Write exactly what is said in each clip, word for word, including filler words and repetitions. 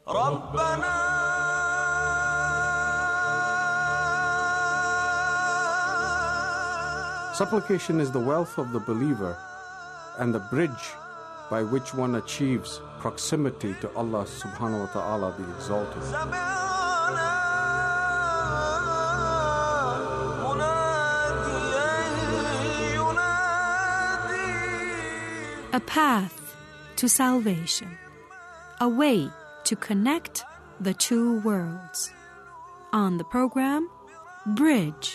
Supplication is the wealth of the believer and the bridge by which one achieves proximity to Allah subhanahu wa ta'ala the Exalted. A path to salvation, a way to connect the two worlds. On the program, Bridge.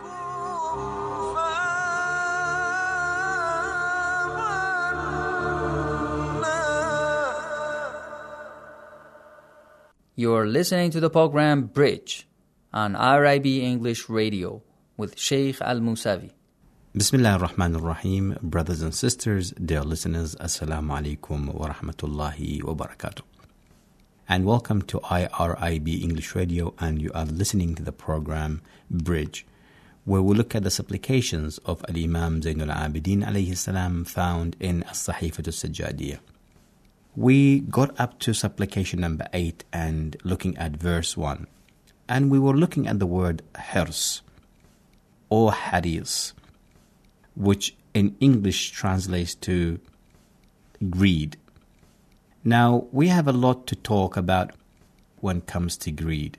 You're listening to the program Bridge on R I B English Radio with Sheikh Al-Musavi. Bismillah ar-Rahman ar-Rahim. Brothers and sisters, dear listeners, Assalamu alaikum wa rahmatullahi wa barakatuh. And welcome to I R I B English Radio, and you are listening to the program Bridge, where we look at the supplications of Al-Imam Zainul Abidin alayhi salam found in As-Sahifatu Sajjadiyah. We got up to supplication number eight and looking at verse one. And we were looking at the word hirs or haris, which in English translates to greed. Now, we have a lot to talk about when it comes to greed.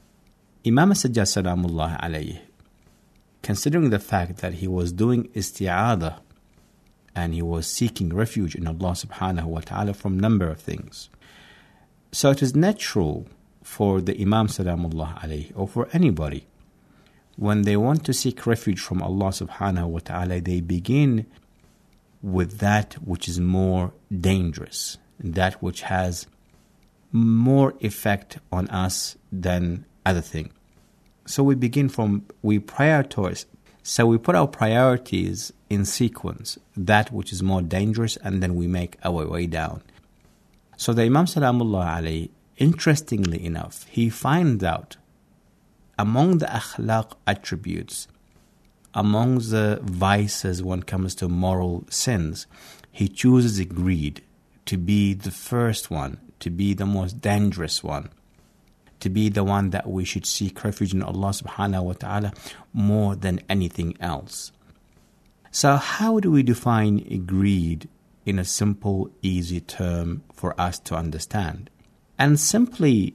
Imam As-Sajjad Salamullah alayhi, considering the fact that he was doing isti'adah and he was seeking refuge in Allah subhanahu wa ta'ala from a number of things. So it is natural for the Imam Salamullah alayhi, or for anybody, when they want to seek refuge from Allah subhanahu wa ta'ala, they begin with that which is more dangerous, that which has more effect on us than other thing. So we begin from, we prioritize, so we put our priorities in sequence, that which is more dangerous, and then we make our way down. So the Imam Salamullah alayhi, interestingly enough, he finds out among the akhlaq attributes, among the vices when it comes to moral sins, he chooses greed to be the first one, to be the most dangerous one, to be the one that we should seek refuge in Allah subhanahu wa ta'ala more than anything else. So how do we define greed in a simple, easy term for us to understand? And simply,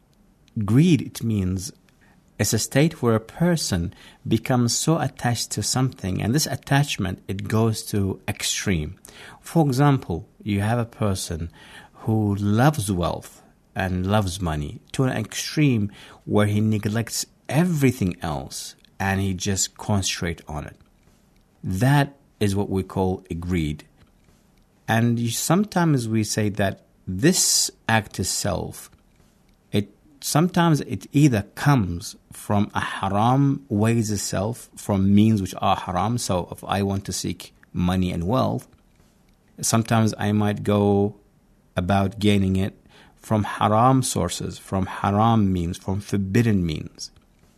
greed, it means it's a state where a person becomes so attached to something, and this attachment, it goes to extreme. For example, you have a person who loves wealth and loves money to an extreme where he neglects everything else and he just concentrates on it. That is what we call a greed. And you, sometimes we say that this act itself, it sometimes it either comes from a haram ways itself, from means which are haram. So if I want to seek money and wealth, sometimes I might go about gaining it from haram sources, from haram means, from forbidden means.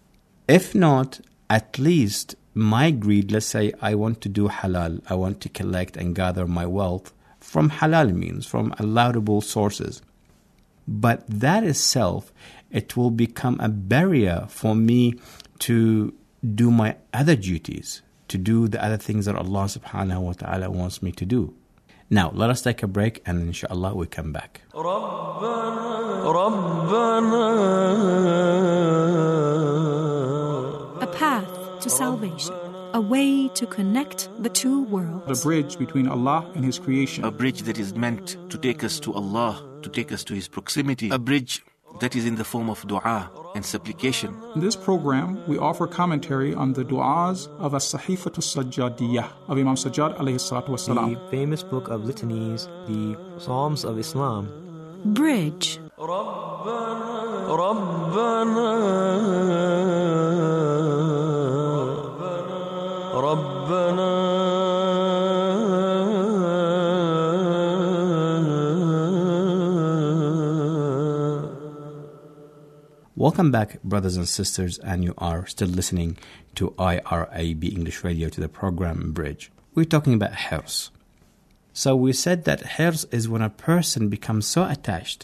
If not, at least my greed, let's say I want to do halal, I want to collect and gather my wealth from halal means, from allowable sources. But that itself, it will become a barrier for me to do my other duties, to do the other things that Allah subhanahu wa ta'ala wants me to do. Now, let us take a break and inshallah we come back. A path to salvation, a way to connect the two worlds. The bridge between Allah and His creation. A bridge that is meant to take us to Allah, to take us to His proximity. A bridge that is in the form of dua and supplication. In this program, we offer commentary on the du'as of As-Sahifatu Sajjadiyah of Imam Sajjad alayhi salatu wasalam. The famous book of litanies, the Psalms of Islam. Bridge. Welcome back, brothers and sisters, and you are still listening to I R I B English Radio, to the program Bridge. We're talking about hirs. So we said that hirs is when a person becomes so attached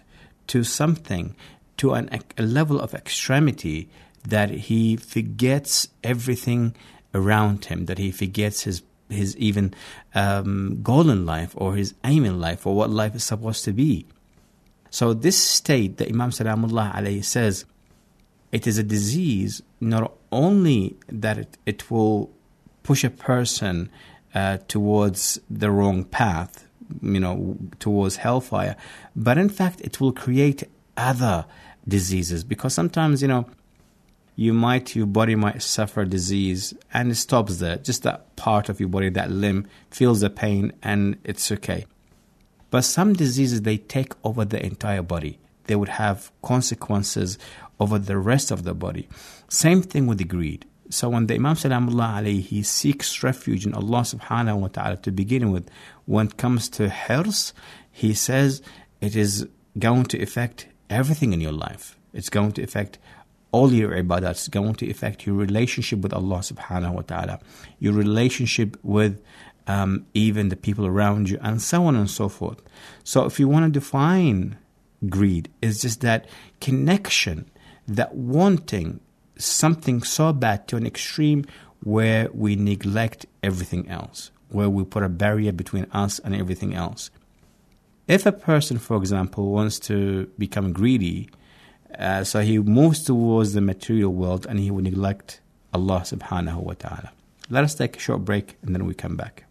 to something, to an, a level of extremity that he forgets everything around him, that he forgets his his even um, goal in life or his aim in life or what life is supposed to be. So this state that Imam Salamullah alayhi says, it is a disease not only that it, it will push a person uh, towards the wrong path, you know, towards hellfire, but in fact it will create other diseases, because sometimes, you know, you might, your body might suffer disease and it stops there. Just that part of your body, that limb, feels the pain and it's okay. But some diseases, they take over the entire body. They would have consequences over the rest of the body. Same thing with the greed. So when the Imam Salamullah alayhi, he seeks refuge in Allah subhanahu wa ta'ala to begin with, when it comes to hirs, he says it is going to affect everything in your life. It's going to affect all your ibadat. It's going to affect your relationship with Allah subhanahu wa ta'ala, your relationship with um, even the people around you, and so on and so forth. So if you want to define greed, it's just that connection, that wanting something so bad to an extreme where we neglect everything else, where we put a barrier between us and everything else. If a person, for example, wants to become greedy, Uh, so he moves towards the material world and he will neglect Allah subhanahu wa ta'ala. Let us take a short break and then we come back.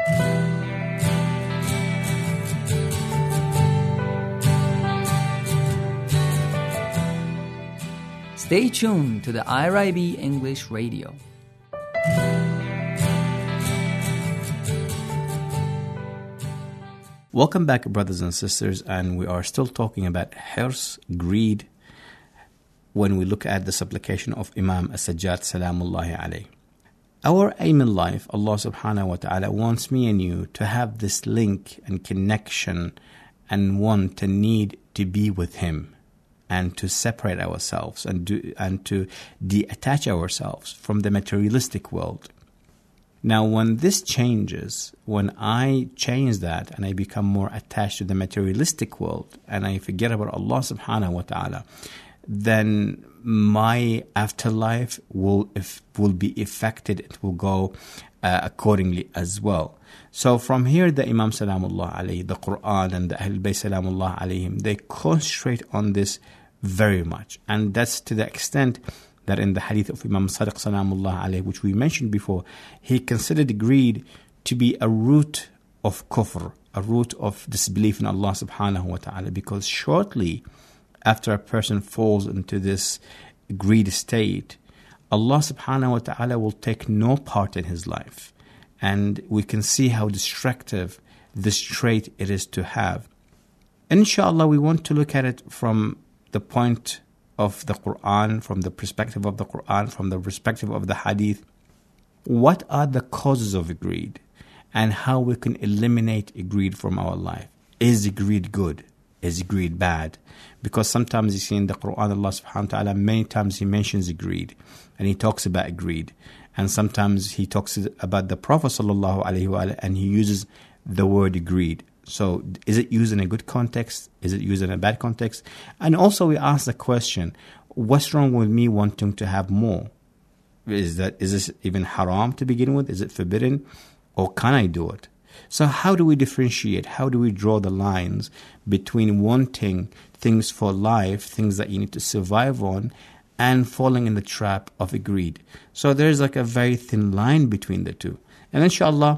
Stay tuned to the I R I B English Radio. Welcome back, brothers and sisters, and we are still talking about hirs, greed, when we look at the supplication of Imam As-Sajjad Salamullahi alayhi. Our aim in life, Allah subhanahu wa ta'ala wants me and you to have this link and connection and want and need to be with Him and to separate ourselves and, do, and to detach ourselves from the materialistic world. Now, when this changes, when I change that and I become more attached to the materialistic world and I forget about Allah subhanahu wa ta'ala, then my afterlife will if, will be affected. It will go uh, accordingly as well. So from here, the Imam Salamullah alayhi, the Quran and the Ahlul Bayt Salamullah alayhim, they concentrate on this very much. And that's to the extent that in the hadith of Imam Sadiq Salamullah alayhi, which we mentioned before, he considered greed to be a root of kufr, a root of disbelief in Allah subhanahu wa ta'ala, because shortly after a person falls into this greed state, Allah subhanahu wa ta'ala will take no part in his life. And we can see how destructive this trait it is to have. Inshallah, we want to look at it from the point of the Quran, from the perspective of the Quran, from the perspective of the Hadith. What are the causes of greed and how we can eliminate greed from our life? Is greed good? Is greed bad? Because sometimes you see in the Quran, Allah subhanahu wa ta'ala, many times He mentions greed and He talks about greed. And sometimes He talks about the Prophet sallallahu alaihi wasallam and He uses the word greed. So is it used in a good context? Is it used in a bad context? And also we ask the question, what's wrong with me wanting to have more? Is that is this even haram to begin with? Is it forbidden? Or can I do it? So how do we differentiate? How do we draw the lines between wanting things for life, things that you need to survive on, and falling in the trap of greed? So there's like a very thin line between the two. And inshallah,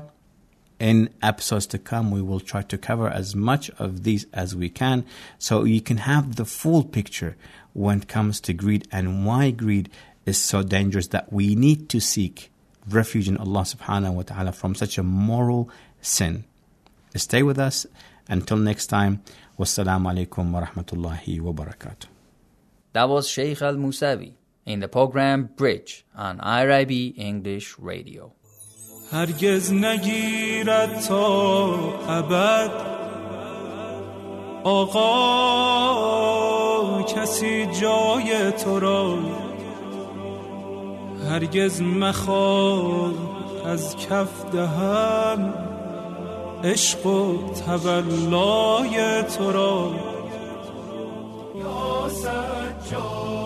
in episodes to come, we will try to cover as much of these as we can so you can have the full picture when it comes to greed and why greed is so dangerous that we need to seek refuge in Allah subhanahu wa ta'ala from such a moral sin. Stay with us. Until next time, wassalamu alaikum wa rahmatullahi wa barakatuh. That was Sheikh Al-Musawi in the program Bridge on I R I B English Radio. هرگز نگیرد تا ابد آقا کسی جای تو را هرگز مخواه از کف دهم عشق و تولای تو را سجاد